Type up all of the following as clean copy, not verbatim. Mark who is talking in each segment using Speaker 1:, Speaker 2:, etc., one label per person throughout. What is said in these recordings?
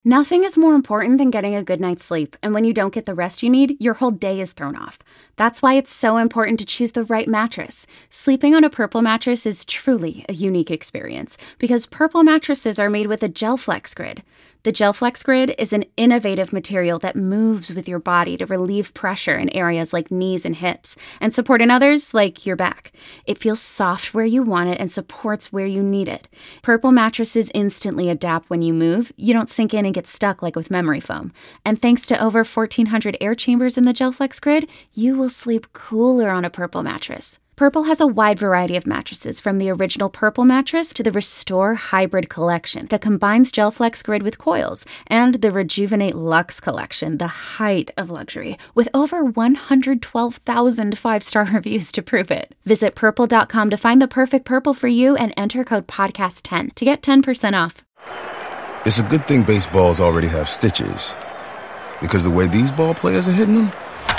Speaker 1: Nothing is more important than getting a good night's sleep, and when you don't get the rest you need, your whole day is thrown off. That's why it's so important to choose the right mattress. Sleeping on a Purple mattress is truly a unique experience, because Purple mattresses are made with a GelFlex Grid. The GelFlex Grid is an innovative material that moves with your body to relieve pressure in areas like knees and hips, and support in others like your back. It feels soft where you want it and supports where you need it. Purple mattresses instantly adapt when you move. You don't sink in and get stuck like with memory foam. And thanks to over 1,400 air chambers in the GelFlex Grid, you will sleep cooler on a Purple mattress. Purple has a wide variety of mattresses, from the original Purple mattress to the Restore Hybrid collection that combines GelFlex Grid with coils, and the Rejuvenate Luxe collection, the height of luxury, with over 112,000 five-star reviews to prove it. Visit Purple.com to find the perfect Purple for you and enter code PODCAST10 to get 10% off.
Speaker 2: It's a good thing baseballs already have stitches, because the way these ball players are hitting them,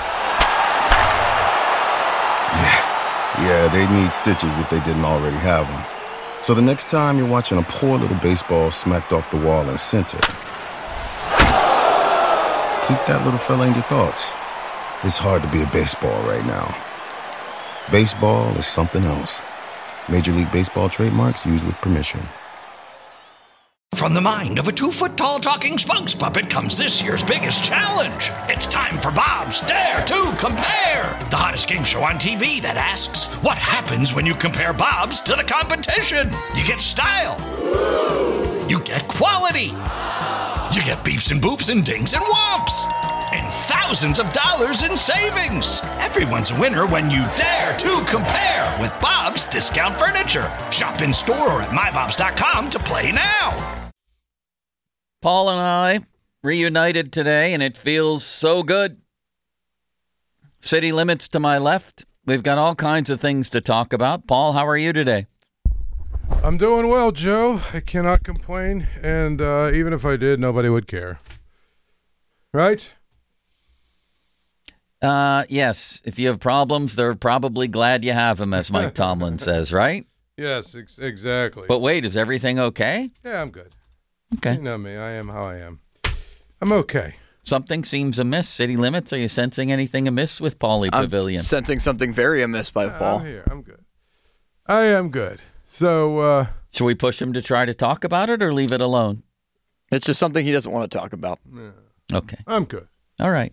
Speaker 2: yeah, they need stitches if they didn't already have them. So the next time you're watching a poor little baseball smacked off the wall in center, keep that little fella in your thoughts. It's hard to be a baseball right now. Baseball is something else. Major League Baseball trademarks used with permission.
Speaker 3: From the mind of a 2-foot-tall talking spokes puppet comes this year's biggest challenge. It's time for Bob's Dare to Compare, the hottest game show on TV that asks, what happens when you compare Bob's to the competition? You get style. You get quality. You get beeps and boops and dings and whomps. And thousands of dollars in savings. Everyone's a winner when you dare to compare with Bob's Discount Furniture. Shop in store or at mybobs.com to play now.
Speaker 4: Paul and I reunited today, and it feels so good. City Limits to my left. We've got all kinds of things to talk about. Paul, how are you today?
Speaker 5: I'm doing well, Joe. I cannot complain, and even if I did, nobody would care. Right?
Speaker 4: Yes. If you have problems, they're probably glad you have them, as Mike Tomlin says, right?
Speaker 5: Yes, exactly.
Speaker 4: But wait, is everything okay?
Speaker 5: Yeah, I'm good.
Speaker 4: Okay.
Speaker 5: You know me. I am how I am. I'm okay.
Speaker 4: Something seems amiss. City Limits, are you sensing anything amiss with Paulie Pavilion?
Speaker 6: I'm sensing something very amiss by Paul.
Speaker 5: I'm here. I'm good. I am good. So,
Speaker 4: should we push him to try to talk about it or leave it alone?
Speaker 6: It's just something he doesn't want to talk about.
Speaker 5: Yeah.
Speaker 4: Okay.
Speaker 5: I'm good.
Speaker 4: All right.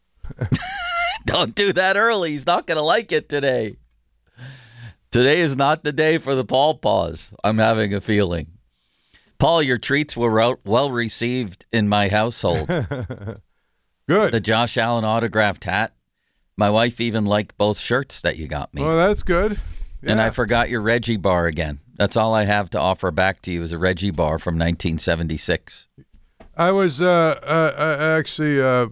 Speaker 4: Don't do that early. He's not going to like it today. Today is not the day for the Paul pause. I'm having a feeling. Paul, your treats were well received in my household.
Speaker 5: Good.
Speaker 4: The Josh Allen autographed hat. My wife even liked both shirts that you got me.
Speaker 5: Well, that's good. Yeah.
Speaker 4: And I forgot your Reggie bar again. That's all I have to offer back to you is a Reggie bar from 1976.
Speaker 5: I was actually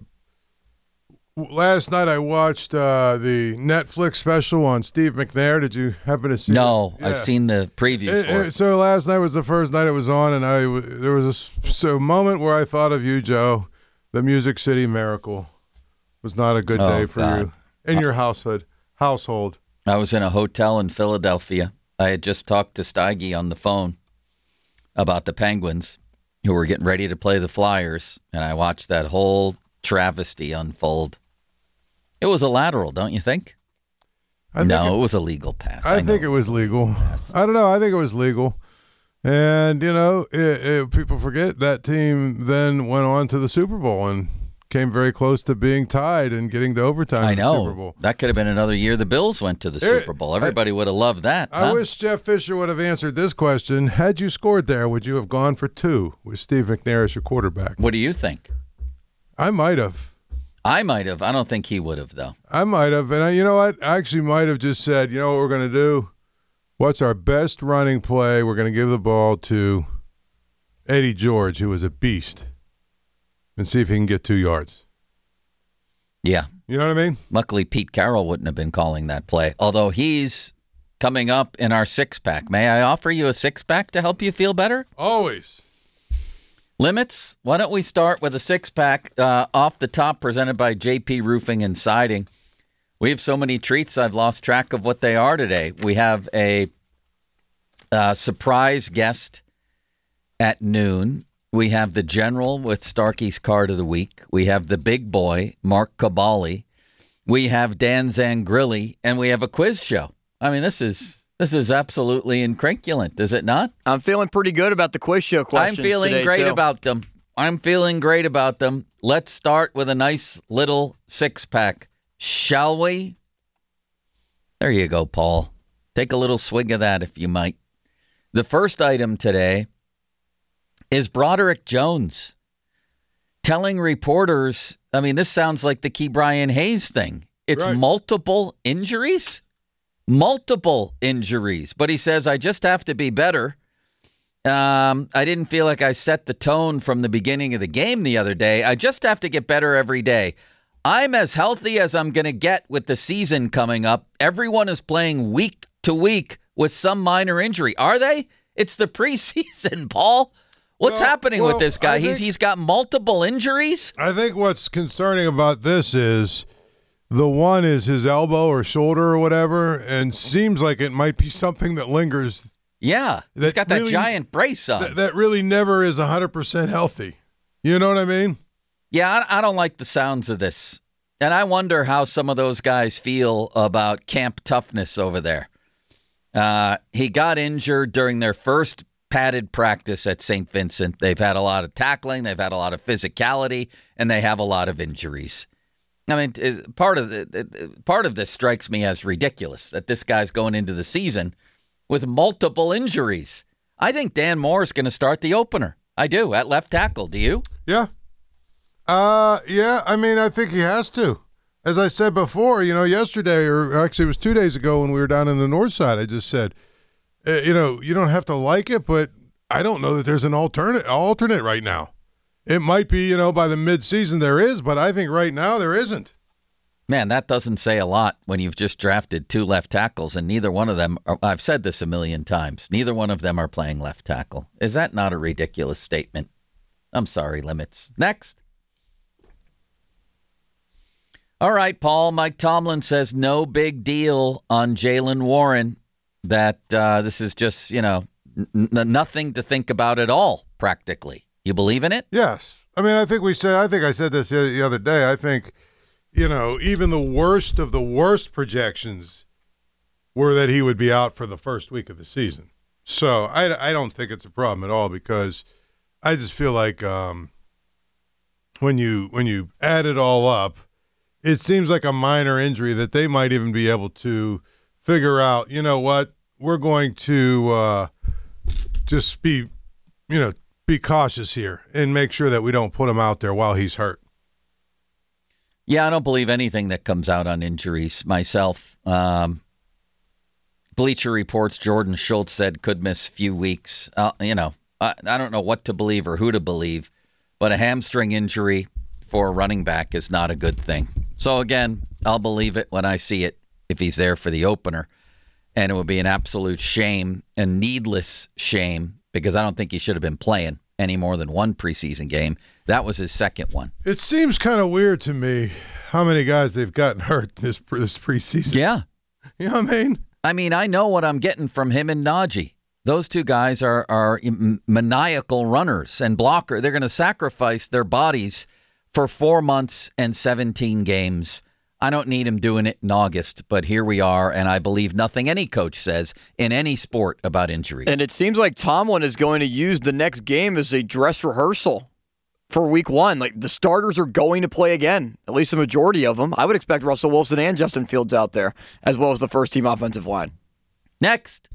Speaker 5: last night I watched the Netflix special on Steve McNair. Did you happen to see
Speaker 4: No,
Speaker 5: it? Yeah.
Speaker 4: I've seen the previews for it.
Speaker 5: So last night was the first night it was on, and there was a moment where I thought of you, Joe. The Music City Miracle was not a good day for you in your household.
Speaker 4: I was in a hotel in Philadelphia. I had just talked to Steige on the phone about the Penguins, who were getting ready to play the Flyers, and I watched that whole travesty unfold. It was a lateral, don't you think? It was a legal pass.
Speaker 5: I think it was legal. I don't know. I think it was legal. And, people forget that team then went on to the Super Bowl and came very close to being tied and getting to overtime in the Super Bowl.
Speaker 4: That could have been another year the Bills went to the Super Bowl. Everybody would have loved that.
Speaker 5: I wish Jeff Fisher would have answered this question. Had you scored there, would you have gone for 2 with Steve McNair as your quarterback?
Speaker 4: What do you think?
Speaker 5: I might have.
Speaker 4: I don't think he would have, though.
Speaker 5: I might have. And you know what? I actually might have just said, you know what we're going to do? What's our best running play? We're going to give the ball to Eddie George, who was a beast, and see if he can get 2 yards.
Speaker 4: Yeah.
Speaker 5: You know what I mean?
Speaker 4: Luckily, Pete Carroll wouldn't have been calling that play, although he's coming up in our 6-pack. May I offer you a 6-pack to help you feel better?
Speaker 5: Always.
Speaker 4: Limits, why don't we start with a 6-pack off the top presented by JP Roofing and Siding. We have so many treats, I've lost track of what they are today. We have a surprise guest at noon. We have the general with Starkey's card of the week. We have the big boy, Mark Cabali. We have Dan Zangrilli, and we have a quiz show. I mean, this is absolutely incrinculant, is it not?
Speaker 6: I'm feeling pretty good about the quiz show questions.
Speaker 4: I'm feeling great about them. Let's start with a nice little six-pack, shall we? There you go, Paul. Take a little swig of that if you might. The first item today is Broderick Jones telling reporters, I mean, this sounds like the Key Brian Hayes thing. It's right. Multiple injuries. But he says, I just have to be better. I didn't feel like I set the tone from the beginning of the game the other day. I just have to get better every day. I'm as healthy as I'm going to get with the season coming up. Everyone is playing week to week with some minor injury. Are they? It's the preseason, Paul. What's happening with this guy? He's got multiple injuries?
Speaker 5: I think what's concerning about this is the one is his elbow or shoulder or whatever, and seems like it might be something that lingers.
Speaker 4: Yeah, he's got that really, giant brace on.
Speaker 5: That really never is 100% healthy. You know what I mean?
Speaker 4: Yeah, I don't like the sounds of this. And I wonder how some of those guys feel about camp toughness over there. He got injured during their first padded practice at St. Vincent. They've had a lot of tackling, they've had a lot of physicality, and they have a lot of injuries. I mean, part of this strikes me as ridiculous, that this guy's going into the season with multiple injuries. I think Dan Moore's going to start the opener. I do, at left tackle. Do you?
Speaker 5: Yeah. I mean, I think he has to. As I said before, yesterday, or actually it was 2 days ago when we were down in the north side, I just said, you don't have to like it, but I don't know that there's an alternate right now. It might be, by the midseason there is, but I think right now there isn't.
Speaker 4: Man, that doesn't say a lot when you've just drafted two left tackles, and neither one of them, I've said this a million times, neither one of them are playing left tackle. Is that not a ridiculous statement? I'm sorry, Limits. Next. All right, Paul. Mike Tomlin says no big deal on Jaylen Warren, that this is just, nothing to think about at all, practically. You believe in it?
Speaker 5: Yes. I mean, I think I said this the other day. I think, even the worst of the worst projections were that he would be out for the first week of the season. So I don't think it's a problem at all, because I just feel like when you add it all up, it seems like a minor injury that they might even be able to figure out, what, we're going to just be cautious here and make sure that we don't put him out there while he's hurt.
Speaker 4: Yeah, I don't believe anything that comes out on injuries myself. Bleacher Report's Jordan Schultz said could miss a few weeks. I don't know what to believe or who to believe, but a hamstring injury for a running back is not a good thing. So again, I'll believe it when I see it if he's there for the opener. And it would be an absolute shame, a needless shame, because I don't think he should have been playing any more than one preseason game. That was his second one.
Speaker 5: It seems kind of weird to me how many guys they've gotten hurt this preseason.
Speaker 4: Yeah.
Speaker 5: You know what I mean?
Speaker 4: I mean, I know what I'm getting from him and Najee. Those two guys are maniacal runners and blocker. They're going to sacrifice their bodies for 4 months and 17 games. I don't need him doing it in August, but here we are, and I believe nothing any coach says in any sport about injuries.
Speaker 6: And it seems like Tomlin is going to use the next game as a dress rehearsal for week one. Like, the starters are going to play again, at least the majority of them. I would expect Russell Wilson and Justin Fields out there, as well as the first-team offensive line.
Speaker 4: Next.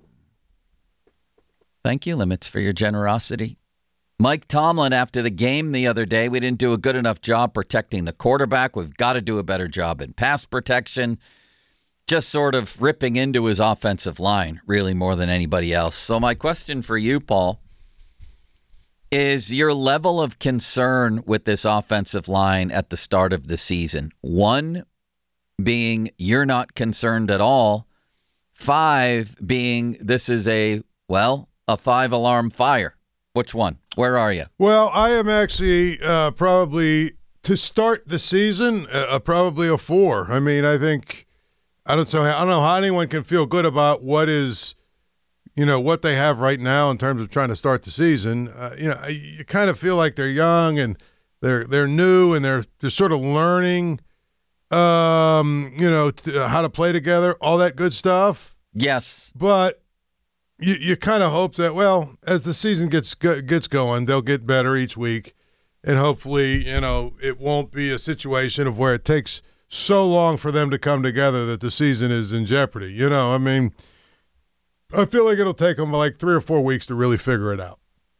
Speaker 4: Thank you, Limits, for your generosity. Mike Tomlin, after the game the other day, we didn't do a good enough job protecting the quarterback. We've got to do a better job in pass protection. Just sort of ripping into his offensive line, really, more than anybody else. So my question for you, Paul, is your level of concern with this offensive line at the start of the season. 1 being you're not concerned at all. 5 being this is a 5-alarm fire. Which one? Where are you?
Speaker 5: Well, I am actually probably, to start the season, probably a 4. I mean, I don't know how anyone can feel good about what is what they have right now in terms of trying to start the season, you kind of feel like they're young and they're new and they're just sort of learning, how to play together, all that good stuff.
Speaker 4: Yes.
Speaker 5: But you kind of hope that, well, as the season gets going, they'll get better each week. And hopefully, it won't be a situation of where it takes so long for them to come together that the season is in jeopardy. I feel like it'll take them like 3 or 4 weeks to really figure it out.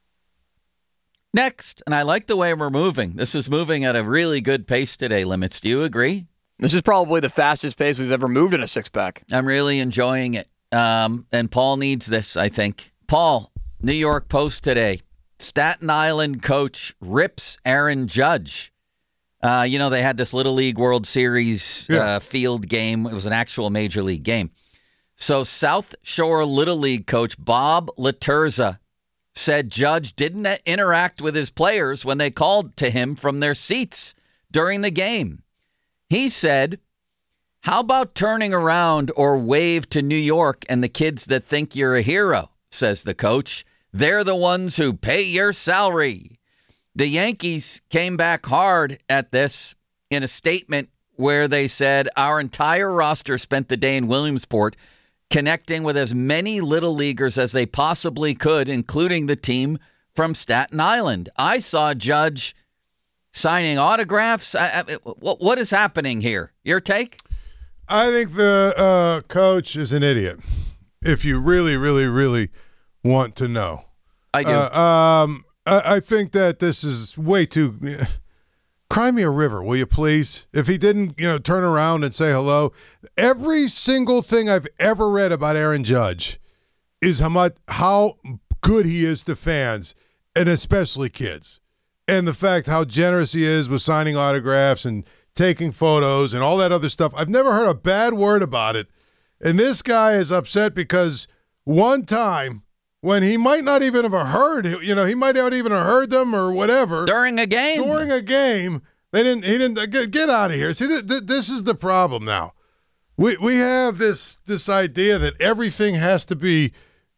Speaker 4: Next, and I like the way we're moving. This is moving at a really good pace today, Limits. Do you agree?
Speaker 6: This is probably the fastest pace we've ever moved in a six-pack.
Speaker 4: I'm really enjoying it. And Paul needs this, I think. Paul, New York Post today. Staten Island coach rips Aaron Judge. They had this Little League World Series field game. It was an actual Major League game. So South Shore Little League coach Bob Laterza said Judge didn't interact with his players when they called to him from their seats during the game. He said, "How about turning around or wave to New York and the kids that think you're a hero?" says the coach. "They're the ones who pay your salary." The Yankees came back hard at this in a statement where they said, "Our entire roster spent the day in Williamsport connecting with as many Little Leaguers as they possibly could, including the team from Staten Island." I saw Judge signing autographs. What is happening here? Your take?
Speaker 5: I think the coach is an idiot, if you really, really, really want to know.
Speaker 4: I do.
Speaker 5: I think that this is way too cry me a river, will you please? If he didn't, turn around and say hello. Every single thing I've ever read about Aaron Judge is how good he is to fans, and especially kids. And the fact how generous he is with signing autographs and taking photos and all that other stuff. I've never heard a bad word about it. And this guy is upset because one time when he might not even have heard, he might not even have heard them or whatever.
Speaker 4: During a game,
Speaker 5: he didn't get out of here. See, this is the problem now. We have this idea that everything has to be,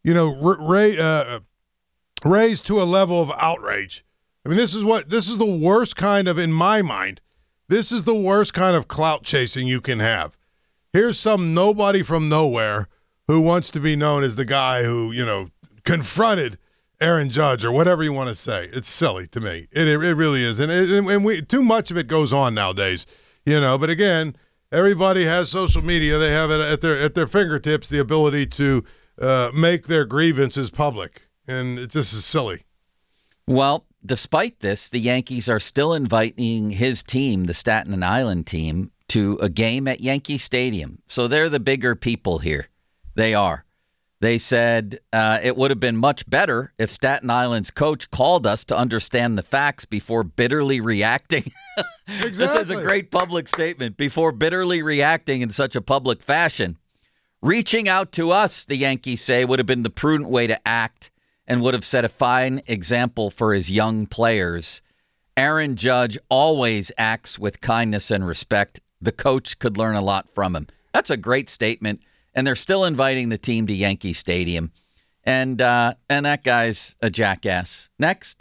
Speaker 5: raised to a level of outrage. I mean, this is the worst kind of, in my mind, this is the worst kind of clout chasing you can have. Here's some nobody from nowhere who wants to be known as the guy who, confronted Aaron Judge or whatever you want to say. It's silly to me. It really is. And too much of it goes on nowadays, but again, everybody has social media. They have it at their fingertips, the ability to make their grievances public. And it just is silly.
Speaker 4: Well, despite this, the Yankees are still inviting his team, the Staten Island team, to a game at Yankee Stadium. So they're the bigger people here. They are. They said it would have been much better if Staten Island's coach called us to understand the facts before bitterly reacting.
Speaker 5: Exactly.
Speaker 4: This is a great public statement. Before bitterly reacting in such a public fashion. Reaching out to us, the Yankees say, would have been the prudent way to act and would have set a fine example for his young players. Aaron Judge always acts with kindness and respect. The coach could learn a lot from him. That's a great statement. And they're still inviting the team to Yankee Stadium. And that guy's a jackass. Next.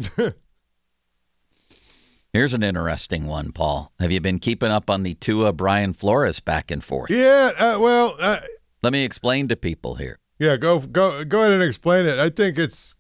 Speaker 4: Here's an interesting one, Paul. Have you been keeping up on the Tua Brian Flores back and forth?
Speaker 5: Yeah,
Speaker 4: let me explain to people here.
Speaker 5: Yeah, go ahead and explain it. I think it's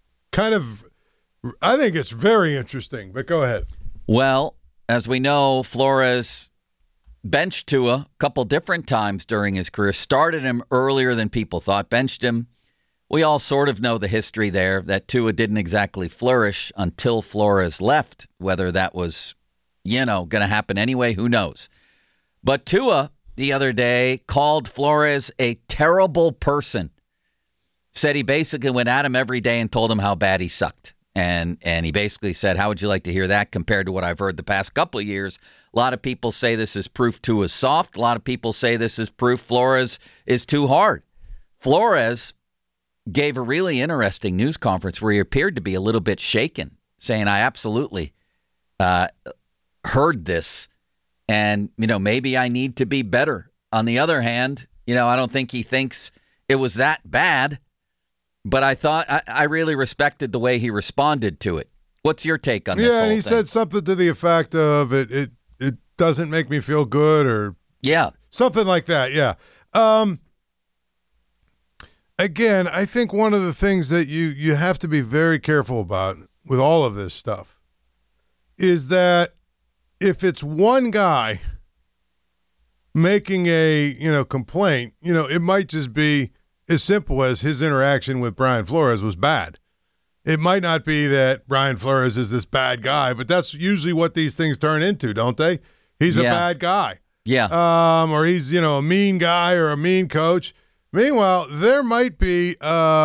Speaker 5: very interesting, but go ahead.
Speaker 4: Well, as we know, Flores benched Tua a couple different times during his career, started him earlier than people thought, benched him. We all sort of know the history there, that Tua didn't exactly flourish until Flores left. Whether that was, going to happen anyway, who knows? But Tua, the other day, called Flores a terrible person. Said he basically went at him every day and told him how bad he sucked. And he basically said, how would you like to hear that compared to what I've heard the past couple of years? A lot of people say this is proof Tua's soft. A lot of people say this is proof Flores is too hard. Flores gave a really interesting news conference where he appeared to be a little bit shaken, saying, I absolutely heard this, and, maybe I need to be better. On the other hand, I don't think he thinks it was that bad. but I thought I really respected the way he responded to it. What's your take on this
Speaker 5: Yeah,
Speaker 4: whole
Speaker 5: and he
Speaker 4: thing?
Speaker 5: said something to the effect of it doesn't make me feel good, or something like that. Yeah. Again, I think one of the things that you have to be very careful about with all of this stuff is that if it's one guy making a complaint, it might just be as simple as his interaction with Brian Flores was bad. It might not be that Brian Flores is this bad guy, but that's usually what these things turn into, don't they? He's a bad guy.
Speaker 4: Yeah.
Speaker 5: Or he's, a mean guy or a mean coach. Meanwhile, there might be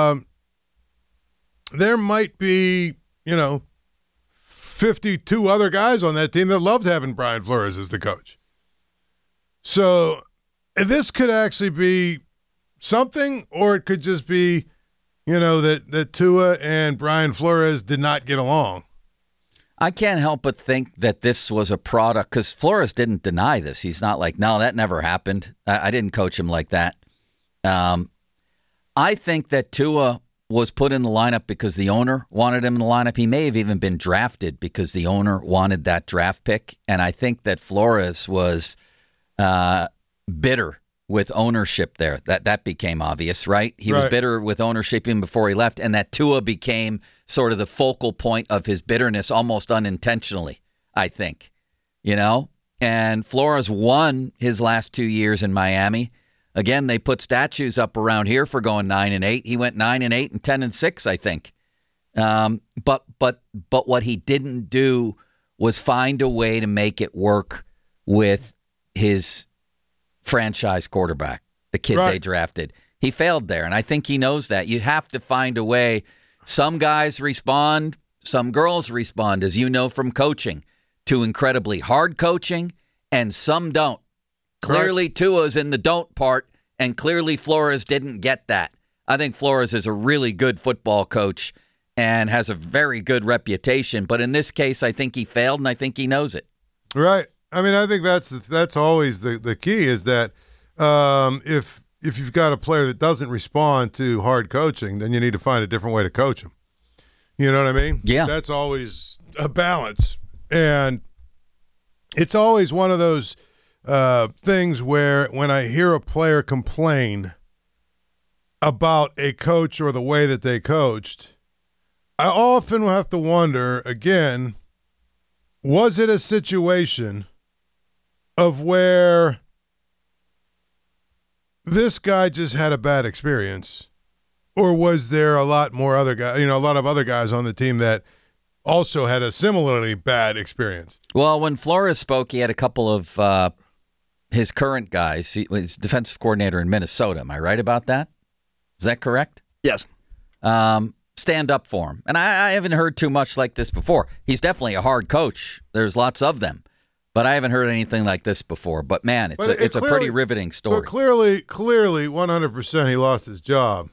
Speaker 5: 52 other guys on that team that loved having Brian Flores as the coach. So this could actually be something, or it could just be, that Tua and Brian Flores did not get along.
Speaker 4: I can't help but think that this was a product, because Flores didn't deny this. He's not like, no, that never happened. I didn't coach him like that. I think that Tua was put in the lineup because the owner wanted him in the lineup. He may have even been drafted because the owner wanted that draft pick. And I think that Flores was bitter with ownership there. That became obvious, right? He was bitter with ownership even before he left, and that Tua became sort of the focal point of his bitterness almost unintentionally, I think. And Flores won his last 2 years in Miami. Again, they put statues up around here for going 9-8. He went 9-8 and 10-6, I think. But what he didn't do was find a way to make it work with his franchise quarterback, the kid they drafted. He failed there, and I think he knows that. You have to find a way. Some guys respond, some girls respond, as you know from coaching, to incredibly hard coaching, and some don't. Clearly, Tua's in the don't part, and clearly Flores didn't get that. I think Flores is a really good football coach and has a very good reputation, but in this case, I think he failed, and I think he knows it.
Speaker 5: Right. I mean, I think that's always the key is that if you've got a player that doesn't respond to hard coaching, then you need to find a different way to coach him. You know what I mean?
Speaker 4: Yeah.
Speaker 5: That's always a balance. And it's always one of those things where when I hear a player complain about a coach or the way that they coached, I often have to wonder, again, was it a situation of where this guy just had a bad experience, or was there a lot more other guys, a lot of other guys on the team that also had a similarly bad experience?
Speaker 4: Well, when Flores spoke, he had a couple of his current guys. He was defensive coordinator in Minnesota. Am I right about that? Is that correct?
Speaker 6: Yes.
Speaker 4: Stand up for him. And I haven't heard too much like this before. He's definitely a hard coach. There's lots of them. But I haven't heard anything like this before. But, man, it's a pretty riveting story.
Speaker 5: But clearly, 100% he lost his job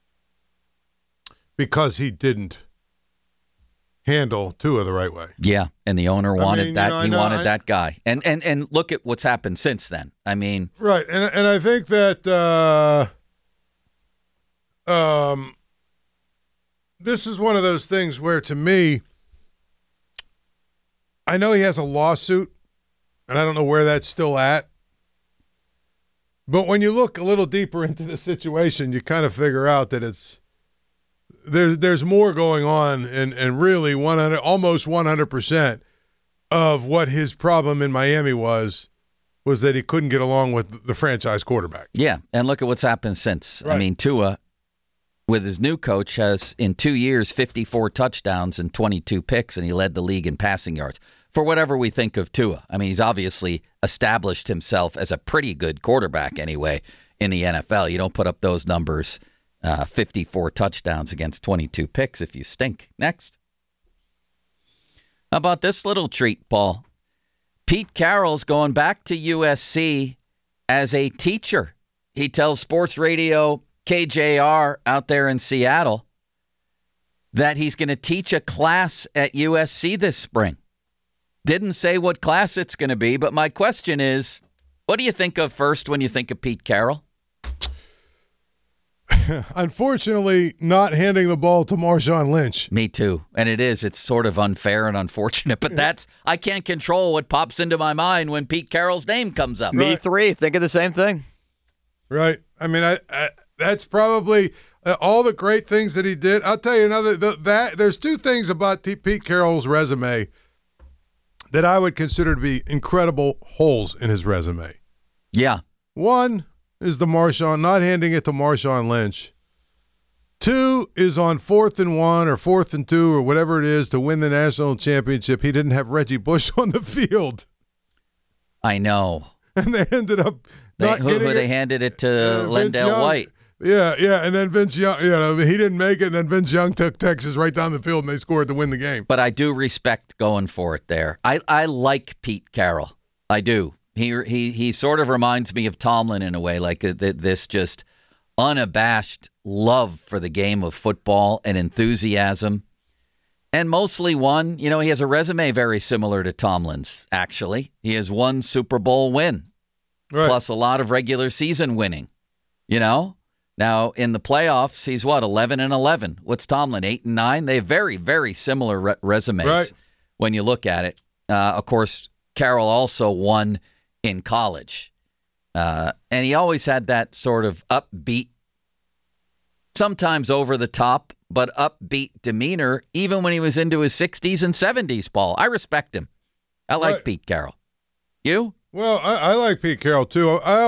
Speaker 5: because he didn't handle Tua the right way.
Speaker 4: Yeah, and the owner wanted that. He wanted that guy. And look at what's happened since then. I mean.
Speaker 5: Right, and I think that this is one of those things where, to me, I know he has a lawsuit, and I don't know where that's still at. But when you look a little deeper into the situation, you kind of figure out that there's more going on, and really almost 100% of what his problem in Miami was that he couldn't get along with the franchise quarterback.
Speaker 4: Yeah, and look at what's happened since.
Speaker 5: Right.
Speaker 4: I mean, Tua, with his new coach, has in 2 years 54 touchdowns and 22 picks, and he led the league in passing yards. For whatever we think of Tua, I mean, he's obviously established himself as a pretty good quarterback anyway in the NFL. You don't put up those numbers, 54 touchdowns against 22 picks, if you stink. Next. How about this little treat, Paul? Pete Carroll's going back to USC as a teacher. He tells sports radio KJR out there in Seattle that he's going to teach a class at USC this spring. Didn't say what class it's going to be, but my question is, what do you think of first when you think of Pete Carroll?
Speaker 5: unfortunately, not handing the ball to Marshawn Lynch.
Speaker 4: Me too. And it's sort of unfair and unfortunate, but I can't control what pops into my mind when Pete Carroll's name comes up.
Speaker 6: Me three, think of the same thing.
Speaker 5: Right. I mean, I that's probably all the great things that he did. I'll tell you there's two things about Pete Carroll's resume that I would consider to be incredible holes in his resume.
Speaker 4: Yeah.
Speaker 5: One is not handing it to Marshawn Lynch. Two is on 4th and 1 or 4th and 2 or whatever it is to win the national championship. He didn't have Reggie Bush on the field.
Speaker 4: I know.
Speaker 5: And they ended up
Speaker 4: they handed it to Lendale White.
Speaker 5: Yeah, and then Vince Young, he didn't make it, and then Vince Young took Texas right down the field, and they scored to win the game.
Speaker 4: But I do respect going for it there. I like Pete Carroll. I do. He sort of reminds me of Tomlin in a way, like this just unabashed love for the game of football and enthusiasm. And mostly one, he has a resume very similar to Tomlin's, actually. He has one Super Bowl win, right, plus a lot of regular season winning, Now, in the playoffs, he's 11-11. What's Tomlin, 8-9? They have very, very similar resumes, right, when you look at it. Of course, Carroll also won in college. And he always had that sort of upbeat, sometimes over the top, but upbeat demeanor, even when he was into his 60s and 70s, Paul. I respect him. I like Pete Carroll. You?
Speaker 5: Well, I like Pete Carroll, too. I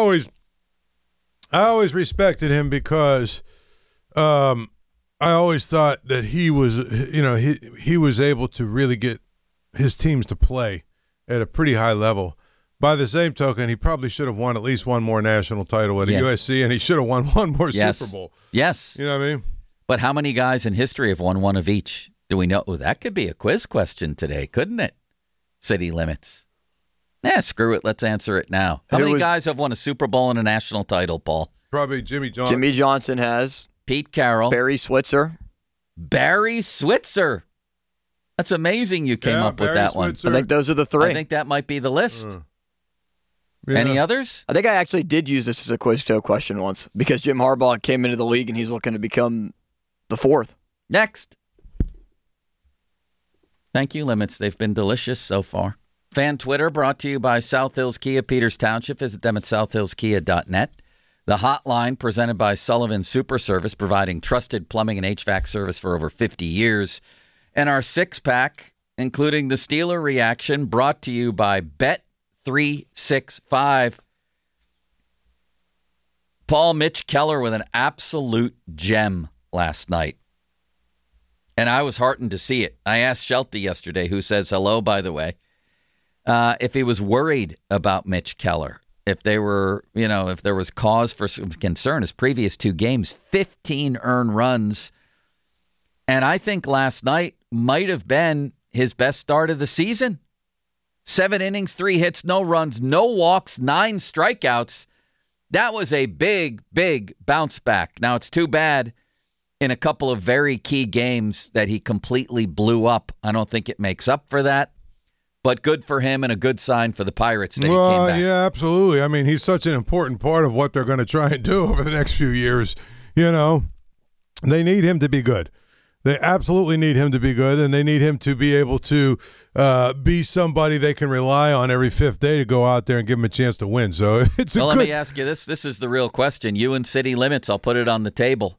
Speaker 5: always respected him because I always thought that he was, he was able to really get his teams to play at a pretty high level. By the same token, he probably should have won at least one more national title at USC, and he should have won one more Super Bowl.
Speaker 4: Yes.
Speaker 5: You know what I mean?
Speaker 4: But how many guys in history have won one of each? Do we know? Oh, that could be a quiz question today, couldn't it? City Limits. Screw it. Let's answer it now. How many guys have won a Super Bowl and a national title, Paul?
Speaker 5: Probably Jimmy Johnson.
Speaker 6: Jimmy Johnson has.
Speaker 4: Pete Carroll.
Speaker 6: Barry Switzer.
Speaker 4: Barry Switzer. That's amazing you came up with that
Speaker 6: Switzer. One. I think those are the three.
Speaker 4: I think that might be the list. Yeah. Any others?
Speaker 6: I think I actually did use this as a quiz show question once because Jim Harbaugh came into the league and he's looking to become the fourth.
Speaker 4: Next. Thank you, Limits. They've been delicious so far. Fan Twitter brought to you by South Hills Kia, Peters Township. Visit them at southhillskia.net. The hotline presented by Sullivan Super Service, providing trusted plumbing and HVAC service for over 50 years. And our six-pack, including the Steeler reaction, brought to you by Bet365. Paul, Mitch Keller with an absolute gem last night. And I was heartened to see it. I asked Shelty yesterday, who says hello, by the way, if he was worried about Mitch Keller. If they were, if there was cause for some concern. His previous two games, 15 earned runs. And I think last night might have been his best start of the season. 7 innings, 3 hits, no runs, no walks, 9 strikeouts. That was a big, big bounce back. Now, it's too bad in a couple of very key games that he completely blew up. I don't think it makes up for that. But good for him and a good sign for the Pirates that he came back.
Speaker 5: Yeah, absolutely. I mean, he's such an important part of what they're going to try and do over the next few years. They need him to be good. They absolutely need him to be good, and they need him to be able to be somebody they can rely on every fifth day to go out there and give him a chance to win. So it's
Speaker 4: let me ask you this. This is the real question. You and City Limits, I'll put it on the table.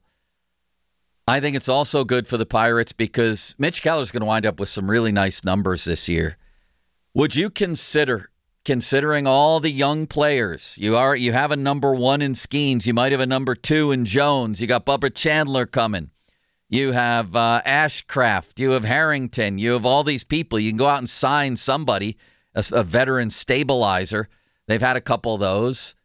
Speaker 4: I think it's also good for the Pirates because Mitch Keller's going to wind up with some really nice numbers this year. Would you considering all the young players, you have a number 1 in Skeens, you might have a number 2 in Jones, you got Bubba Chandler coming, you have Ashcraft, you have Harrington, you have all these people. You can go out and sign somebody, a veteran stabilizer. They've had a couple of those.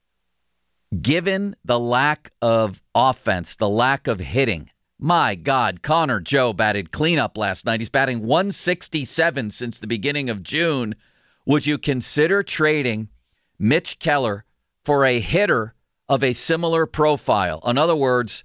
Speaker 4: Given the lack of offense, the lack of hitting, my God, Connor Joe batted cleanup last night. He's batting 167 since the beginning of June. Would you consider trading Mitch Keller for a hitter of a similar profile? In other words,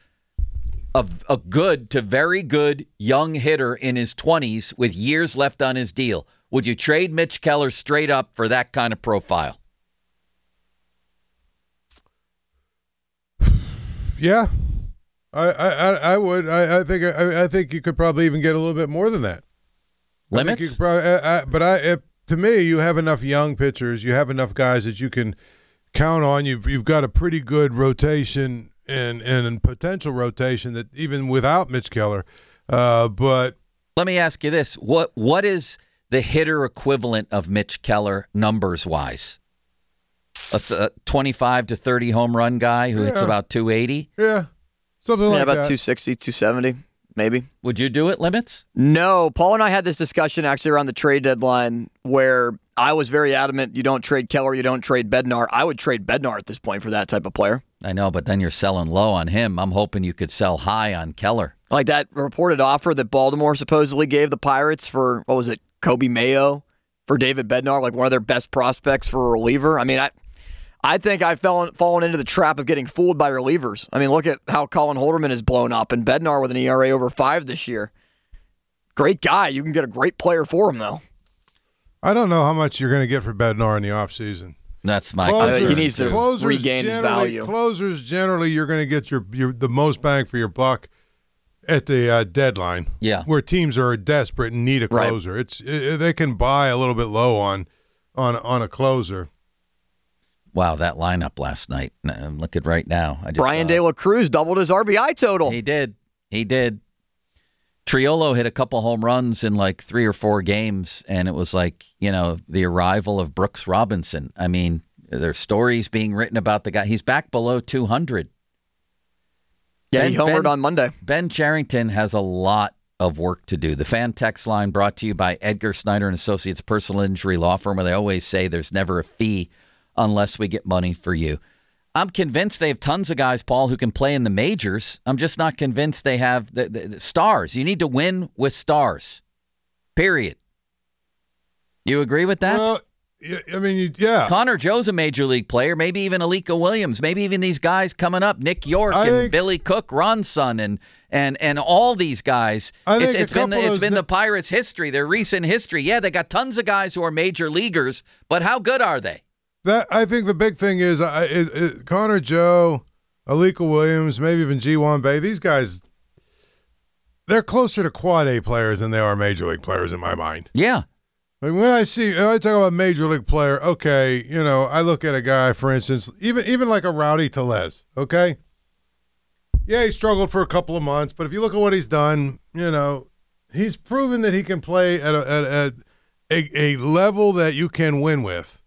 Speaker 4: a good to very good young hitter in his 20s with years left on his deal. Would you trade Mitch Keller straight up for that kind of profile?
Speaker 5: Yeah. I would. I think you could probably even get a little bit more than that.
Speaker 4: Limits?
Speaker 5: You could probably, to me, you have enough young pitchers. You have enough guys that you can count on. You've got a pretty good rotation and potential rotation that even without Mitch Keller. But
Speaker 4: let me ask you this: what is the hitter equivalent of Mitch Keller numbers wise? A 25 to 30 home run guy who hits about 280?
Speaker 5: Yeah, something like
Speaker 6: about
Speaker 5: that.
Speaker 6: 260, 270, maybe.
Speaker 4: Would you do it, Limits?
Speaker 6: No. Paul and I had this discussion actually around the trade deadline where I was very adamant you don't trade Keller, you don't trade Bednar. I would trade Bednar at this point for that type of player.
Speaker 4: I know, but then you're selling low on him. I'm hoping you could sell high on Keller.
Speaker 6: Like that reported offer that Baltimore supposedly gave the Pirates for, what was it, Kobe Mayo for David Bednar, like one of their best prospects for a reliever. I mean, I think I've fallen into the trap of getting fooled by relievers. I mean, look at how Colin Holderman has blown up, and Bednar with an ERA over 5 this year. Great guy. You can get a great player for him, though.
Speaker 5: I don't know how much you're going to get for Bednar in the offseason.
Speaker 4: That's my
Speaker 6: concern. He needs to regain his value.
Speaker 5: Closers, generally, you're going to get the most bang for your buck at the deadline.
Speaker 4: Yeah,
Speaker 5: where teams are desperate and need a closer. Right. They can buy a little bit low on a closer.
Speaker 4: Wow, that lineup last night. I'm looking right now.
Speaker 6: Brian De La Cruz doubled his RBI total.
Speaker 4: He did. Triolo hit a couple home runs in like 3 or 4 games, and it was like, the arrival of Brooks Robinson. I mean, there's stories being written about the guy. He's back below 200.
Speaker 6: Yeah, he homered on Monday.
Speaker 4: Ben Cherington has a lot of work to do. The fan text line brought to you by Edgar Snyder and Associates Personal Injury Law Firm, where they always say there's never a fee unless we get money for you. I'm convinced they have tons of guys, Paul, who can play in the majors. I'm just not convinced they have the stars. You need to win with stars, period. You agree with that?
Speaker 5: Well, I mean, yeah.
Speaker 4: Connor Joe's a major league player, maybe even Alika Williams, maybe even these guys coming up, Nick York and Billy Cook, Ron's son, and all these guys. It's been the Pirates' history, their recent history. Yeah, they got tons of guys who are major leaguers, but how good are they?
Speaker 5: I think the big thing is Connor Joe, Alika Williams, maybe even Ji-Hwan Bae. These guys, they're closer to quad A players than they are major league players in my mind.
Speaker 4: Yeah.
Speaker 5: Like when I talk about major league player, okay, I look at a guy, for instance, even like a Rowdy Tellez, okay? Yeah, he struggled for a couple of months, but if you look at what he's done, he's proven that he can play at a level that you can win with.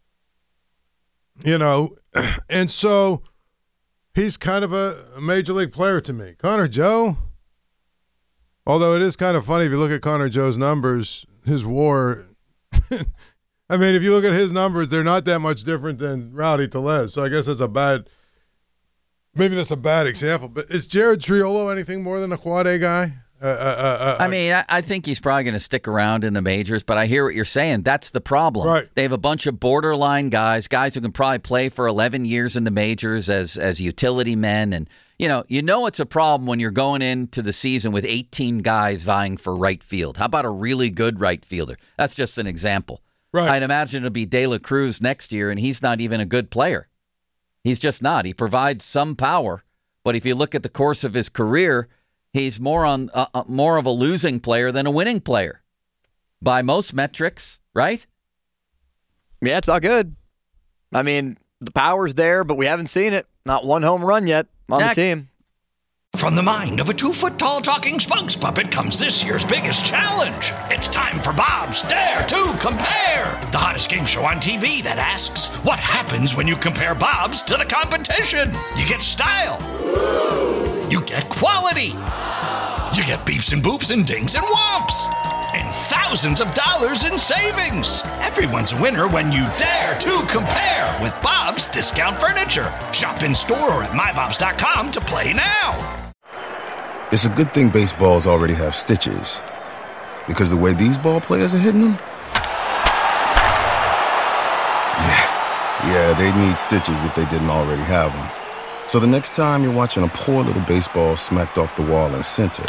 Speaker 5: And so he's kind of a major league player to me. Connor Joe, although it is kind of funny if you look at Connor Joe's numbers, his WAR, I mean, if you look at his numbers, they're not that much different than Rowdy Tellez. So I guess that's a bad example. But is Jared Triolo anything more than a quad A guy?
Speaker 4: I think he's probably going to stick around in the majors, but I hear what you're saying. That's the problem.
Speaker 5: Right.
Speaker 4: They have a bunch of borderline guys who can probably play for 11 years in the majors as utility men. And, it's a problem when you're going into the season with 18 guys vying for right field. How about a really good right fielder? That's just an example.
Speaker 5: Right.
Speaker 4: I'd imagine it'll be De La Cruz next year, and he's not even a good player. He's just not. He provides some power, but if you look at the course of his career, he's more of a losing player than a winning player by most metrics, right?
Speaker 6: Yeah, it's not good. I mean, the power's there, but we haven't seen it. Not one home run yet on the team.
Speaker 3: From the mind of a 2-foot-tall talking spokes puppet comes this year's biggest challenge. It's time for Bob's Dare to Compare, the hottest game show on TV that asks, what happens when you compare Bob's to the competition? You get style. You get quality. You get beeps and boops and dings and whomps. And thousands of dollars in savings. Everyone's a winner when you dare to compare with Bob's Discount Furniture. Shop in store or at mybobs.com to play now.
Speaker 2: It's a good thing baseballs already have stitches. Because the way these ball players are hitting them? Yeah, they'd need stitches if they didn't already have them. So the next time you're watching a poor little baseball smacked off the wall in center,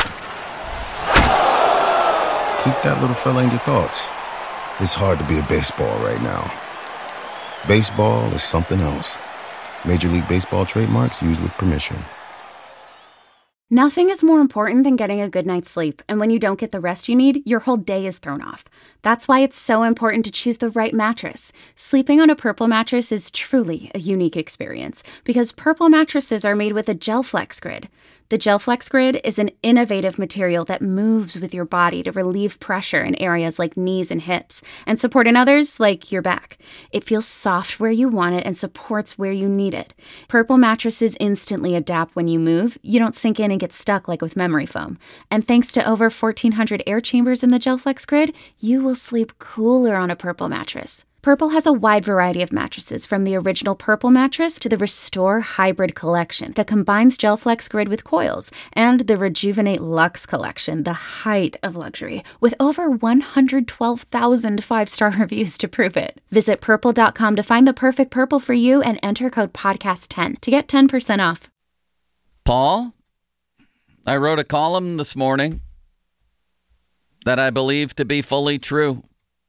Speaker 2: keep that little fella in your thoughts. It's hard to be a baseball right now. Baseball is something else. Major League Baseball trademarks used with permission.
Speaker 1: Nothing is more important than getting a good night's sleep, and when you don't get the rest you need, your whole day is thrown off. That's why it's so important to choose the right mattress. Sleeping on a Purple mattress is truly a unique experience because Purple mattresses are made with a GelFlex Grid. The GelFlex Grid is an innovative material that moves with your body to relieve pressure in areas like knees and hips and support in others like your back. It feels soft where you want it and supports where you need it. Purple mattresses instantly adapt when you move. You don't sink in and get stuck like with memory foam. And thanks to over 1,400 air chambers in the GelFlex Grid, you will sleep cooler on a Purple mattress. Purple has a wide variety of mattresses, from the original Purple mattress to the Restore Hybrid collection that combines GelFlex Grid with coils, and the Rejuvenate Luxe collection, the height of luxury, with over 112,000 five-star reviews to prove it. Visit Purple.com to find the perfect Purple for you and enter code PODCAST10 to get 10% off.
Speaker 4: Paul, I wrote a column this morning that I believe to be fully true.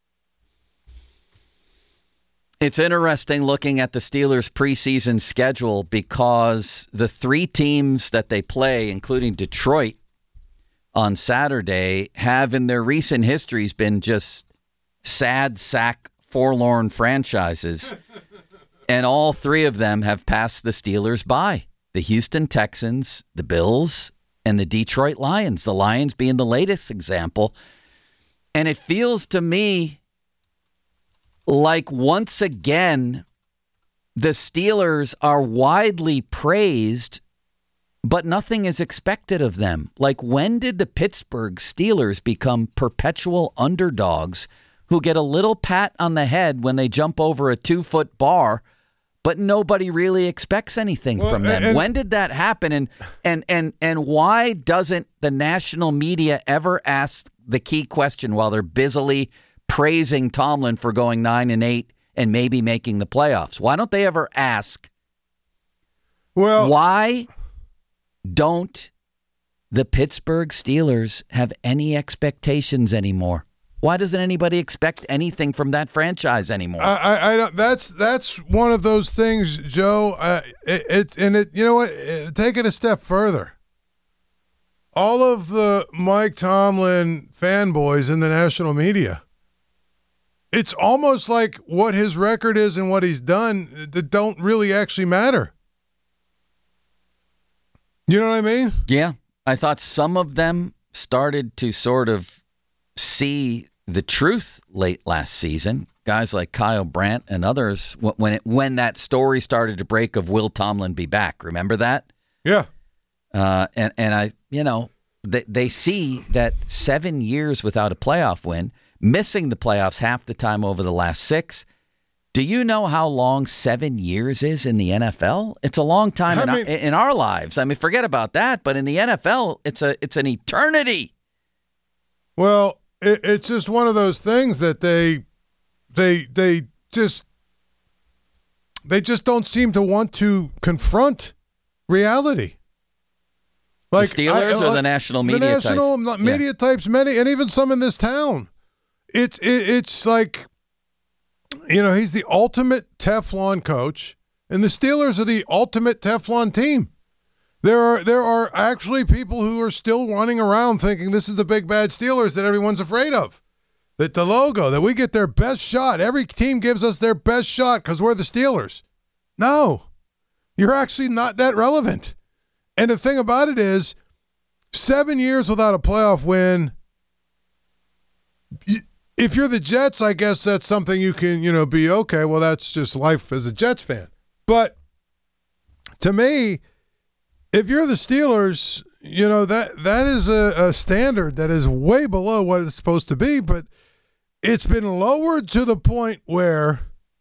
Speaker 4: It's interesting looking at the Steelers' preseason schedule because the three teams that they play, including Detroit on Saturday, have in their recent histories been just sad sack, forlorn franchises. And all three of them have passed the Steelers by. The Houston Texans, the Bills, and the Detroit Lions. The Lions being the latest example. And it feels to me like once again, the Steelers are widely praised, but nothing is expected of them. Like, when did the Pittsburgh Steelers become perpetual underdogs who get a little pat on the head when they jump over a 2-foot bar, but nobody really expects anything from them? When did that happen? And why doesn't the national media ever ask the key question while they're busily praising Tomlin for going 9-8 and maybe making the playoffs? Why don't they ever ask, why don't the Pittsburgh Steelers have any expectations anymore? Why doesn't anybody expect anything from that franchise anymore?
Speaker 5: I don't. That's one of those things, Joe. You know what? Take it a step further. All of the Mike Tomlin fanboys in the national media, it's almost like what his record is and what he's done that don't really actually matter. You know what I mean?
Speaker 4: Yeah. I thought some of them started to sort of see the truth late last season. Guys like Kyle Brandt and others, when that story started to break of will Tomlin be back. Remember that?
Speaker 5: Yeah.
Speaker 4: And I, they see that 7 years without a playoff win, missing the playoffs half the time over the last 6. Do you know how long 7 years is in the NFL? It's a long time in our lives. I mean, forget about that. But in the NFL, it's an eternity.
Speaker 5: Well, it's just one of those things that they just don't seem to want to confront reality.
Speaker 4: Like the Steelers or the national media types?
Speaker 5: The national media types, many, and even some in this town. It's like, he's the ultimate Teflon coach, and the Steelers are the ultimate Teflon team. There are actually people who are still running around thinking this is the big bad Steelers that everyone's afraid of. That the logo, that we get their best shot. Every team gives us their best shot because we're the Steelers. No, you're actually not that relevant. And the thing about it is, 7 years without a playoff win, if you're the Jets, I guess that's something you can, be okay. Well, that's just life as a Jets fan. But to me, if you're the Steelers, that is a standard that is way below what it's supposed to be. But it's been lowered to the point where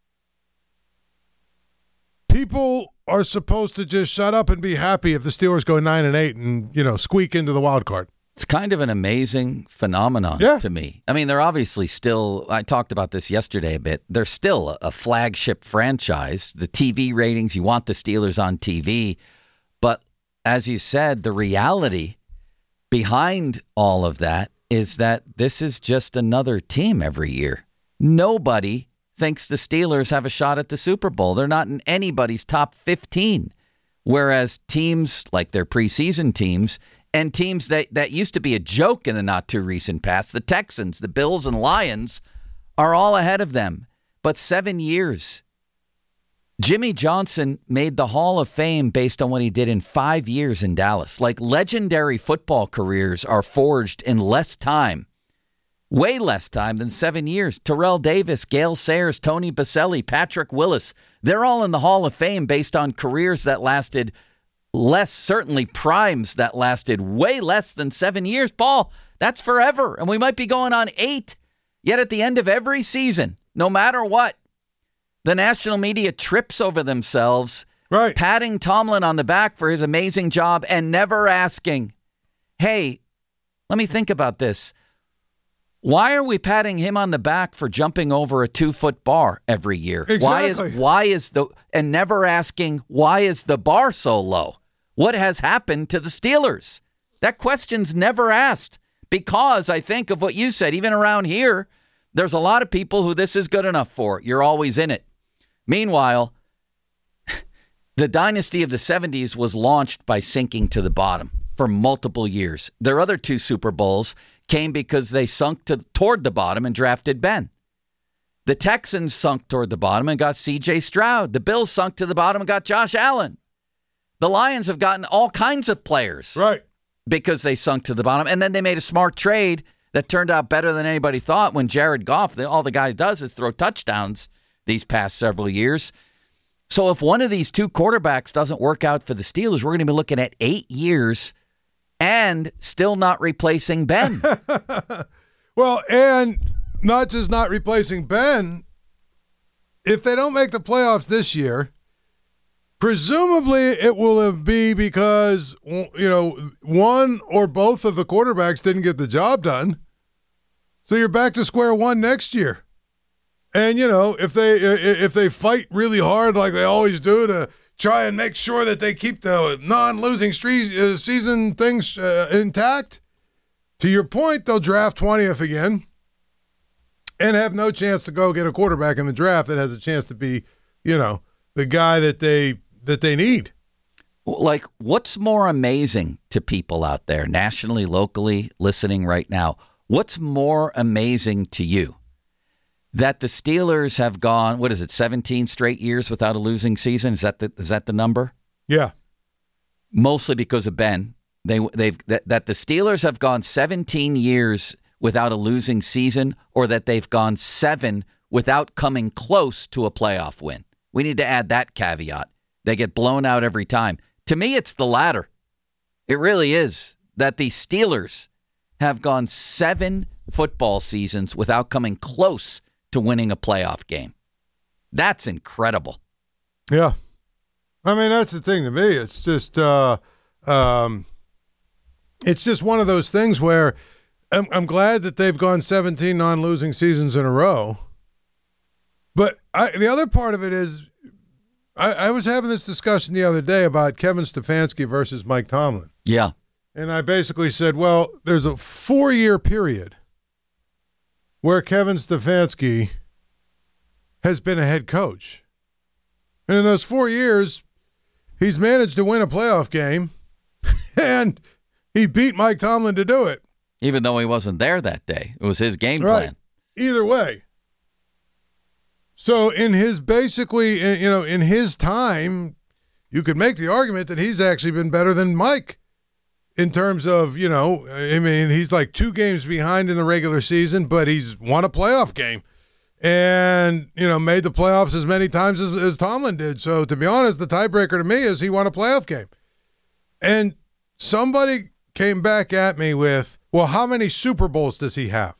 Speaker 5: people are supposed to just shut up and be happy if the Steelers go 9-8 and, squeak into the wild card.
Speaker 4: It's kind of an amazing phenomenon to me. I mean, they're obviously still, I talked about this yesterday a bit, they're still a flagship franchise. The TV ratings, you want the Steelers on TV. But as you said, the reality behind all of that is that this is just another team every year. Nobody thinks the Steelers have a shot at the Super Bowl. They're not in anybody's top 15. Whereas teams like their preseason teams and teams that used to be a joke in the not too recent past, the Texans, the Bills, and Lions are all ahead of them. But 7 years. Jimmy Johnson made the Hall of Fame based on what he did in 5 years in Dallas. Like, legendary football careers are forged in less time, way less time than 7 years. Terrell Davis, Gale Sayers, Tony Baselli, Patrick Willis, they're all in the Hall of Fame based on careers that lasted less, certainly primes that lasted way less than 7 years. Paul, that's forever, and we might be going on 8. Yet at the end of every season, no matter what, the national media trips over themselves,
Speaker 5: right,
Speaker 4: patting Tomlin on the back for his amazing job and never asking, hey, let me think about this. Why are we patting him on the back for jumping over a 2-foot bar every year?
Speaker 5: Exactly.
Speaker 4: And never asking, why is the bar so low? What has happened to the Steelers? That question's never asked because I think of what you said, even around here, there's a lot of people who this is good enough for. You're always in it. Meanwhile, the dynasty of the 70s was launched by sinking to the bottom for multiple years. Their other 2 Super Bowls came because they sunk toward the bottom and drafted Ben. The Texans sunk toward the bottom and got C.J. Stroud. The Bills sunk to the bottom and got Josh Allen. The Lions have gotten all kinds of players because they sunk to the bottom. And then they made a smart trade that turned out better than anybody thought when Jared Goff, all the guy does is throw touchdowns these past several years. So if one of these 2 quarterbacks doesn't work out for the Steelers, we're going to be looking at 8 years and still not replacing Ben.
Speaker 5: Well, and not just not replacing Ben, if they don't make the playoffs this year, presumably it will be because, one or both of the quarterbacks didn't get the job done. So you're back to square one next year. And, if they fight really hard like they always do to try and make sure that they keep the non-losing season things intact, to your point, they'll draft 20th again and have no chance to go get a quarterback in the draft that has a chance to be, the guy that they need.
Speaker 4: Like, what's more amazing to people out there, nationally, locally, listening right now? What's more amazing to you? That the Steelers have gone, 17 straight years without a losing season? Is that the number?
Speaker 5: Yeah.
Speaker 4: Mostly because of Ben. That the Steelers have gone 17 years without a losing season, or that they've gone 7 without coming close to a playoff win. We need to add that caveat. They get blown out every time. To me, it's the latter. It really is. That the Steelers have gone 7 football seasons without coming close to winning a playoff game. That's incredible.
Speaker 5: Yeah. I mean, that's the thing to me. It's just one of those things where I'm glad that they've gone 17 non-losing seasons in a row. But the other part of it is I was having this discussion the other day about Kevin Stefanski versus Mike Tomlin.
Speaker 4: Yeah.
Speaker 5: And I basically said, well, there's a 4-year period where Kevin Stefanski has been a head coach. And in those 4 years, he's managed to win a playoff game, and he beat Mike Tomlin to do it.
Speaker 4: Even though he wasn't there that day. It was his game plan.
Speaker 5: Either way. So in his in his time, you could make the argument that he's actually been better than Mike. In terms of, he's like 2 games behind in the regular season, but he's won a playoff game and, made the playoffs as many times as Tomlin did. So, to be honest, the tiebreaker to me is he won a playoff game. And somebody came back at me with, well, how many Super Bowls does he have?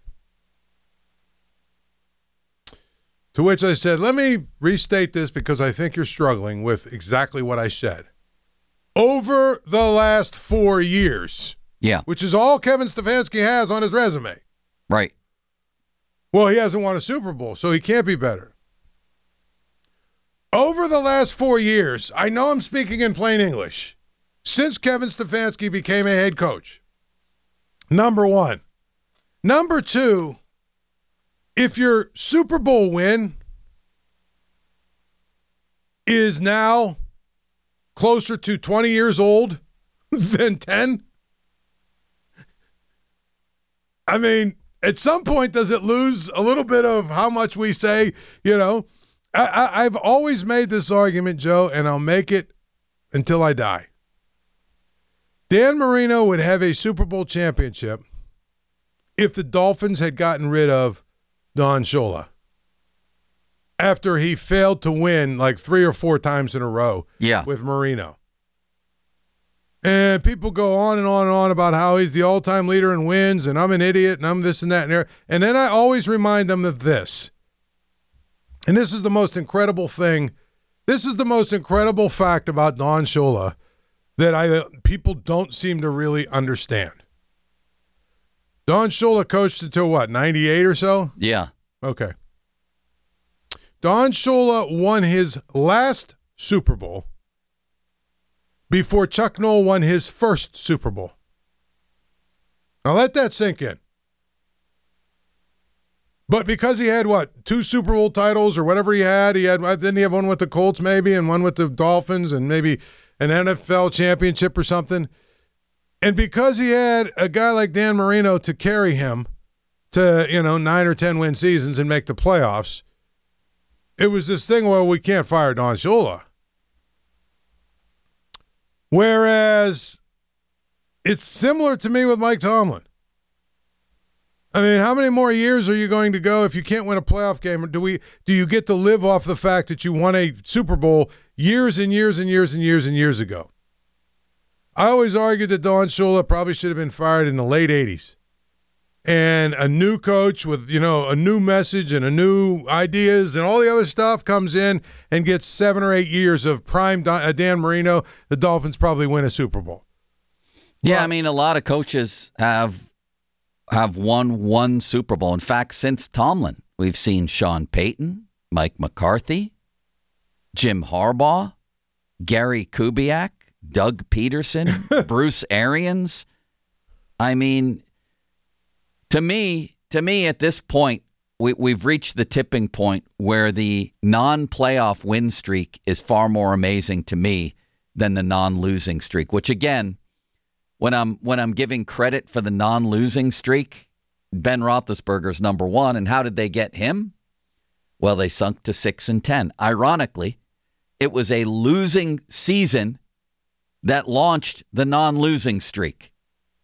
Speaker 5: To which I said, let me restate this because I think you're struggling with exactly what I said. Over the last 4 years.
Speaker 4: Yeah.
Speaker 5: Which is all Kevin Stefanski has on his resume.
Speaker 4: Right.
Speaker 5: Well, he hasn't won a Super Bowl, so he can't be better. Over the last 4 years, I know I'm speaking in plain English, since Kevin Stefanski became a head coach, number 1. Number 2, if your Super Bowl win is now closer to 20 years old than 10? I mean, at some point, does it lose a little bit of how much we say, I've always made this argument, Joe, and I'll make it until I die. Dan Marino would have a Super Bowl championship if the Dolphins had gotten rid of Don Shula after he failed to win like 3 or 4 times in a row with Marino. And people go on and on and on about how he's the all-time leader in wins, and I'm an idiot, and I'm this and that and there. And then I always remind them of this. And this is the most incredible thing. This is the most incredible fact about Don Shula that people don't seem to really understand. Don Shula coached until what, 98 or so?
Speaker 4: Yeah.
Speaker 5: Okay. Don Shula won his last Super Bowl before Chuck Noll won his first Super Bowl. Now let that sink in. But because he had, 2 Super Bowl titles or whatever didn't he have one with the Colts maybe and one with the Dolphins and maybe an NFL championship or something? And because he had a guy like Dan Marino to carry him to, 9 or 10 win seasons and make the playoffs, it was this thing where we can't fire Don Shula. Whereas it's similar to me with Mike Tomlin. I mean, how many more years are you going to go if you can't win a playoff game? Do you get to live off the fact that you won a Super Bowl years and years and years and years and years ago? I always argued that Don Shula probably should have been fired in the late 80s. And a new coach with, a new message and a new ideas and all the other stuff comes in and gets 7 or 8 years of prime Dan Marino. The Dolphins probably win a Super Bowl.
Speaker 4: Yeah, I mean, a lot of coaches have won one Super Bowl. In fact, since Tomlin, we've seen Sean Payton, Mike McCarthy, Jim Harbaugh, Gary Kubiak, Doug Peterson, Bruce Arians. I mean, to me, at this point, we've reached the tipping point where the non-playoff win streak is far more amazing to me than the non-losing streak. Which again, when I'm giving credit for the non-losing streak, Ben Roethlisberger's number one. And how did they get him? Well, they sunk to 6-10. Ironically, it was a losing season that launched the non-losing streak.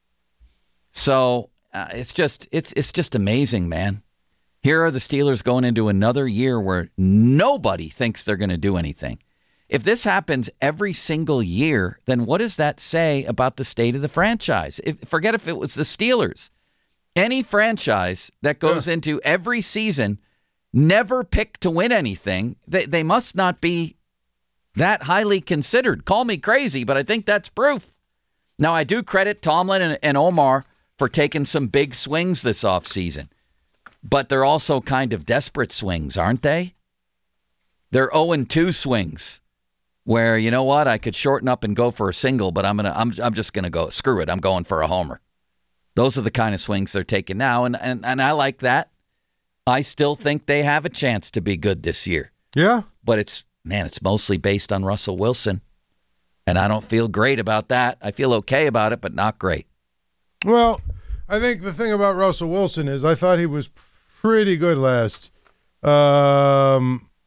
Speaker 4: So it's just amazing, man. Here are the Steelers going into another year where nobody thinks they're going to do anything. If this happens every single year, then what does that say about the state of the franchise? Forget if it was the Steelers. Any franchise that goes into every season, never picked to win anything, they must not be that highly considered. Call me crazy, but I think that's proof. Now, I do credit Tomlin and Omar for taking some big swings this offseason, but they're also kind of desperate swings, aren't they? They're 0-2 swings where, you know what, I could shorten up and go for a single, but I'm just gonna go, screw it, I'm going for a homer. Those are the kind of swings they're taking now, and I like that. I still think they have a chance to be good this year.
Speaker 5: Yeah.
Speaker 4: But it's mostly based on Russell Wilson, and I don't feel great about that. I feel okay about it, but not great.
Speaker 5: Well, I think the thing about Russell Wilson is I thought he was pretty good last. I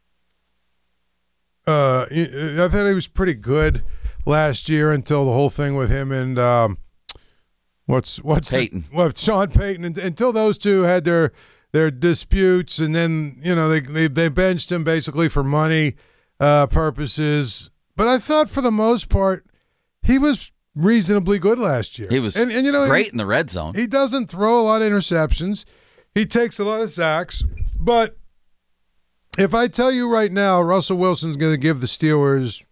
Speaker 5: thought he was pretty good last year until the whole thing with him and what's
Speaker 4: Peyton.
Speaker 5: Sean Payton, until those two had their disputes, and then they benched him basically for money purposes. But I thought for the most part he was reasonably good last year.
Speaker 4: He was great in the red zone.
Speaker 5: He doesn't throw a lot of interceptions. He takes a lot of sacks. But if I tell you right now, Russell Wilson's going to give the Steelers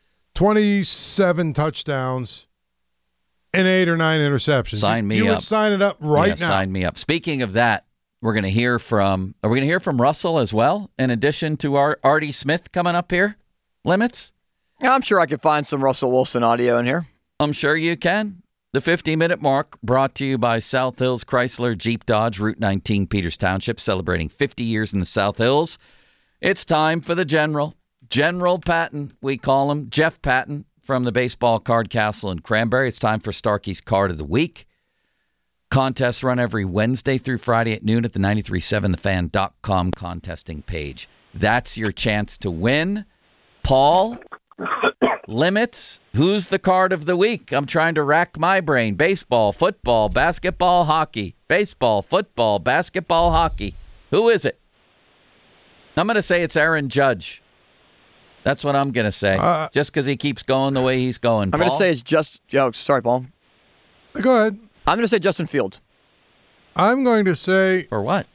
Speaker 5: 27 touchdowns and 8 or 9 interceptions.
Speaker 4: Sign me up.
Speaker 5: You would sign it up right now.
Speaker 4: Sign me up. Speaking of that, are we going to hear from Russell as well, in addition to our Artie Smith coming up here? Limits?
Speaker 6: I'm sure I could find some Russell Wilson audio in here.
Speaker 4: I'm sure you can. The 50-minute mark brought to you by South Hills Chrysler Jeep Dodge, Route 19, Peters Township, celebrating 50 years in the South Hills. It's time for the General Patton, we call him, Jeff Patton, from the Baseball Card Castle in Cranberry. It's time for Starkey's Card of the Week. Contests run every Wednesday through Friday at noon at the 937thefan.com contesting page. That's your chance to win. Paul, limits. Who's the card of the week? I'm trying to rack my brain. Baseball, football, basketball, hockey. Baseball, football, basketball, hockey. Who is it? I'm going to say it's Aaron Judge. That's what I'm going to say. Just because he keeps going the way he's going.
Speaker 6: I'm going to say it's just... Oh, sorry, Paul.
Speaker 5: Go ahead.
Speaker 6: I'm going to say Justin Fields.
Speaker 5: I'm going to say...
Speaker 4: For what?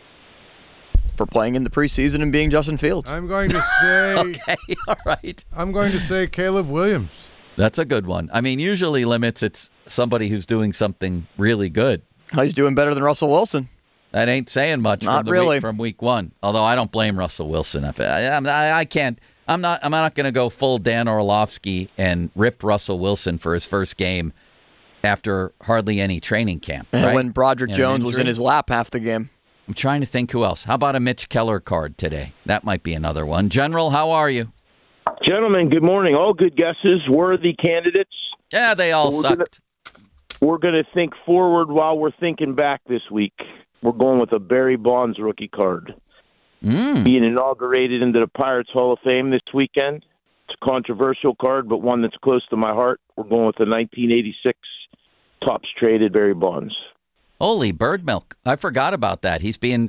Speaker 6: For playing in the preseason and being Justin Fields.
Speaker 5: I'm going to say...
Speaker 4: Okay, all right.
Speaker 5: I'm going to say Caleb Williams.
Speaker 4: That's a good one. I mean, usually limits, it's somebody who's doing something really good.
Speaker 6: Oh, he's doing better than Russell Wilson.
Speaker 4: That ain't saying much
Speaker 6: Not
Speaker 4: from the
Speaker 6: really.
Speaker 4: week, from week one. Although I don't blame Russell Wilson. I can't. I'm not going to go full Dan Orlovsky and rip Russell Wilson for his first game after hardly any training camp.
Speaker 6: And
Speaker 4: right?
Speaker 6: when Broderick
Speaker 4: And
Speaker 6: Jones
Speaker 4: an
Speaker 6: was in
Speaker 4: injury.
Speaker 6: his lap half the game.
Speaker 4: I'm trying to think who else. How about a Mitch Keller card today? That might be another one. General, how are you?
Speaker 7: Gentlemen, good morning. All good guesses, worthy candidates.
Speaker 4: Yeah, they all sucked.
Speaker 7: We're going to think forward while we're thinking back this week. We're going with a Barry Bonds rookie card. Being inaugurated into the Pirates Hall of Fame this weekend. It's a controversial card, but one that's close to my heart. We're going with the 1986 tops traded Barry Bonds.
Speaker 4: Holy bird milk. I forgot about that. He's being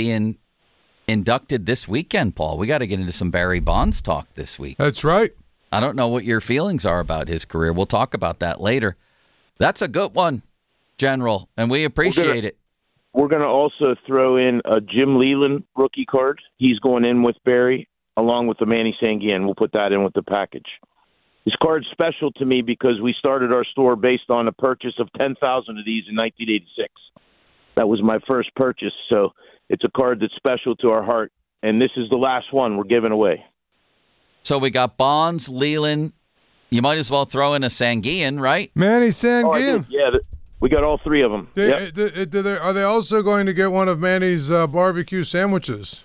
Speaker 4: inducted this weekend, Paul. We got to get into some Barry Bonds talk this week.
Speaker 5: That's right.
Speaker 4: I don't know what your feelings are about his career. We'll talk about that later. That's a good one, General, and we appreciate it.
Speaker 7: We're going to also throw in a Jim Leland rookie card. He's going in with Barry, along with the Manny Sanguian. We'll put that in with the package. This card's special to me because we started our store based on a purchase of 10,000 of these in 1986. That was my first purchase, so it's a card that's special to our heart, and this is the last one we're giving away.
Speaker 4: So we got Bonds, Leland. You might as well throw in a Sanguian, right?
Speaker 5: Manny
Speaker 7: Oh, I
Speaker 5: Sanguian.
Speaker 7: did. Yeah, we got all three of them. Yep.
Speaker 5: Are they also going to get one of Manny's barbecue sandwiches?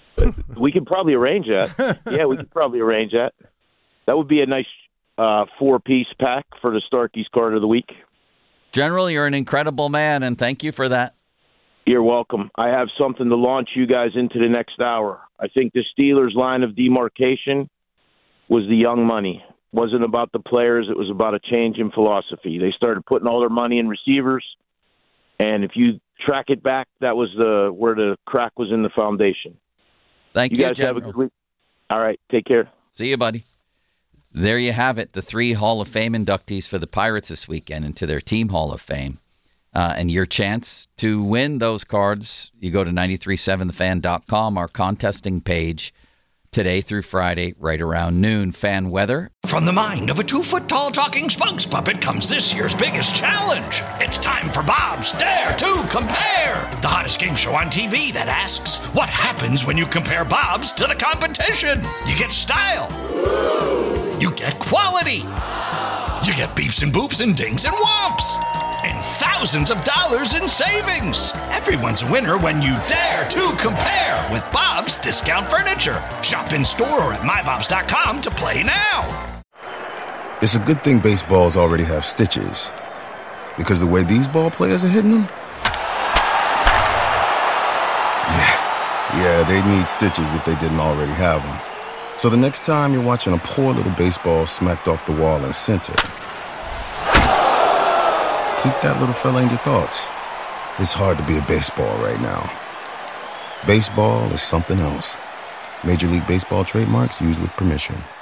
Speaker 7: We could probably arrange that. Yeah, we could probably arrange that. That would be a nice 4-piece pack for the Starkey's Card of the Week.
Speaker 4: General, you're an incredible man, and thank you for that.
Speaker 7: You're welcome. I have something to launch you guys into the next hour. I think the Steelers' line of demarcation was the young money. It wasn't about the players. It was about a change in philosophy. They started putting all their money in receivers, and if you track it back, that was where the crack was in the foundation.
Speaker 4: Thank
Speaker 7: You
Speaker 4: you,
Speaker 7: guys
Speaker 4: General.
Speaker 7: have a good week. All right, take care.
Speaker 4: See you, buddy. There you have it, the 3 Hall of Fame inductees for the Pirates this weekend into their team Hall of Fame. And your chance to win those cards, you go to 937thefan.com, our contesting page, today through Friday, right around noon. Fan weather.
Speaker 3: From the mind of a 2-foot-tall talking spokes puppet comes this year's biggest challenge. It's time for Bob's Dare to Compare, the hottest game show on TV that asks, what happens when you compare Bob's to the competition? You get style. You get quality. You get beeps and boops and dings and whomps. And thousands of dollars in savings. Everyone's a winner when you dare to compare with Bob's Discount Furniture. Shop in store or at mybobs.com to play now.
Speaker 2: It's a good thing baseballs already have stitches. Because the way these ball players are hitting them? Yeah, they need stitches if they didn't already have them. So the next time you're watching a poor little baseball smacked off the wall in center, keep that little fella in your thoughts. It's hard to be a baseball right now. Baseball is something else. Major League Baseball trademarks used with permission.